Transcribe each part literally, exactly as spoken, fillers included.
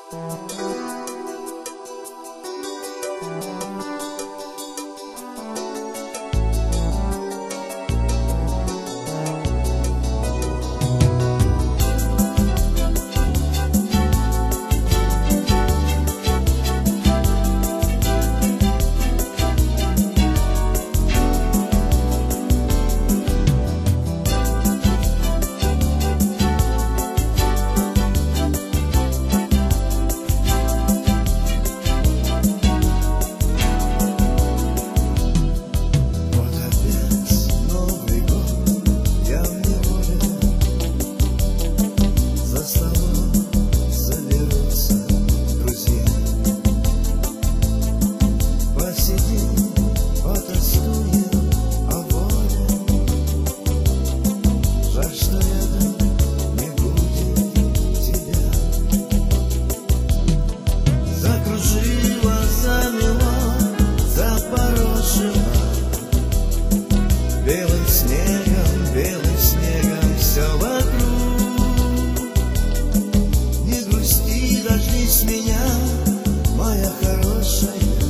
Белым снегом, белым снегом все вокруг. Не грусти, дождись меня, моя хорошая,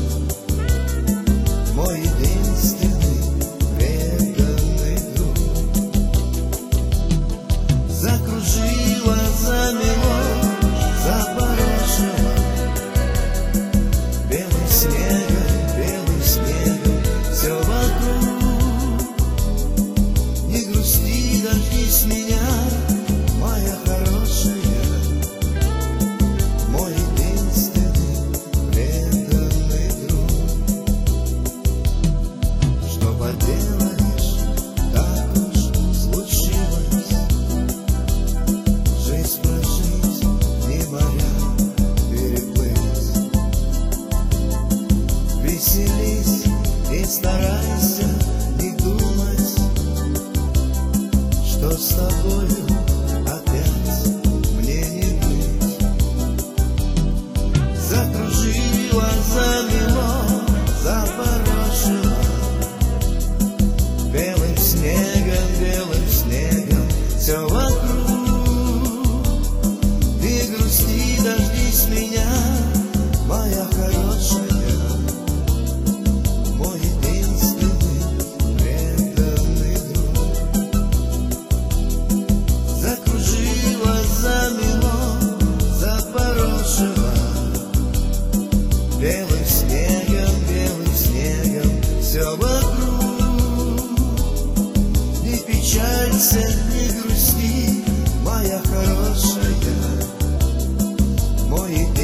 мой единственный преданный друг. Закружила, замело, запорошила белым снегом, белым снегом все вокруг. Не грусти, дождись меня, моя хорошая, мой единственный преданный друг. Что поделаешь, так уж случилось, жизнь прожить, не моря переплыть. Веселись и старайся не думать, что с тобою опять мне не быть. Закружила, замело, запорошила белым снегом, белым снегом все вокруг. Не грусти, дождись меня, моя хорошая, мой единственный преданный друг. Закружила, замело, запорошила белым снегом, белым снегом все вокруг. Не печалься, не грусти, моя хорошая, мой